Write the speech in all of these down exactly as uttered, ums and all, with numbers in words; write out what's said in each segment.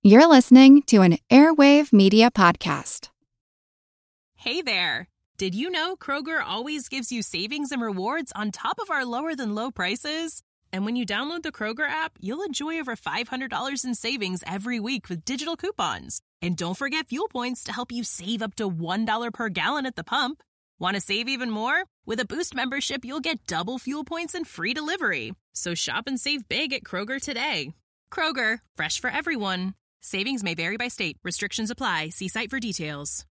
You're listening to an Airwave Media Podcast. Hey there. Did you know Kroger always gives you savings and rewards on top of our lower-than-low prices? And when you download the Kroger app, you'll enjoy over five hundred dollars in savings every week with digital coupons. And don't forget fuel points to help you save up to one dollar per gallon at the pump. Want to save even more? With a Boost membership, you'll get double fuel points and free delivery. So shop and save big at Kroger today. Kroger, fresh for everyone. Savings may vary by state. Restrictions apply. See site for details.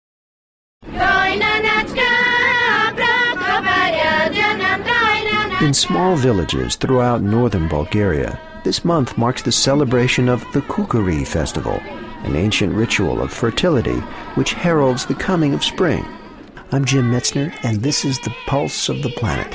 In small villages throughout northern Bulgaria, this month marks the celebration of the Kukuri Festival, an ancient ritual of fertility which heralds the coming of spring. I'm Jim Metzner, and this is the Pulse of the Planet.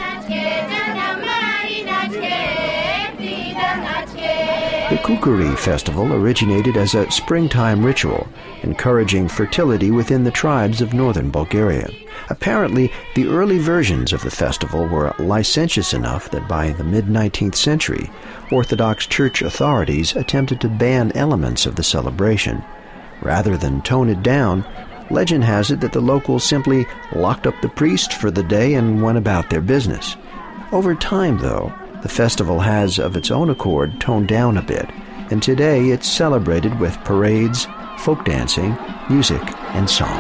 The Kukuri Festival originated as a springtime ritual, encouraging fertility within the tribes of northern Bulgaria. Apparently, the early versions of the festival were licentious enough that by the mid-nineteenth century, Orthodox Church authorities attempted to ban elements of the celebration. Rather than tone it down, legend has it that the locals simply locked up the priest for the day and went about their business. Over time, though, the festival has, of its own accord, toned down a bit, and today it's celebrated with parades, folk dancing, music, and song.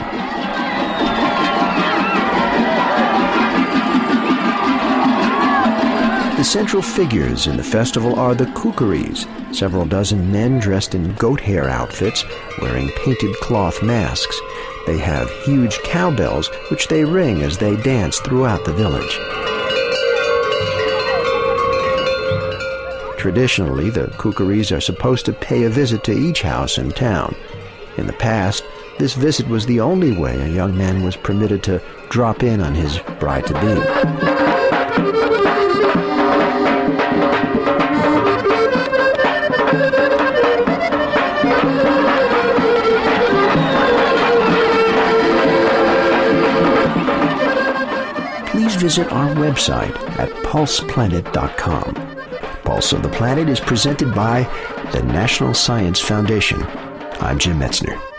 The central figures in the festival are the Kukuris, several dozen men dressed in goat hair outfits, wearing painted cloth masks. They have huge cowbells, which they ring as they dance throughout the village. Traditionally, the Kukuris are supposed to pay a visit to each house in town. In the past, this visit was the only way a young man was permitted to drop in on his bride-to-be. Please visit our website at pulse planet dot com. Pulse of the Planet is presented by the National Science Foundation. I'm Jim Metzner.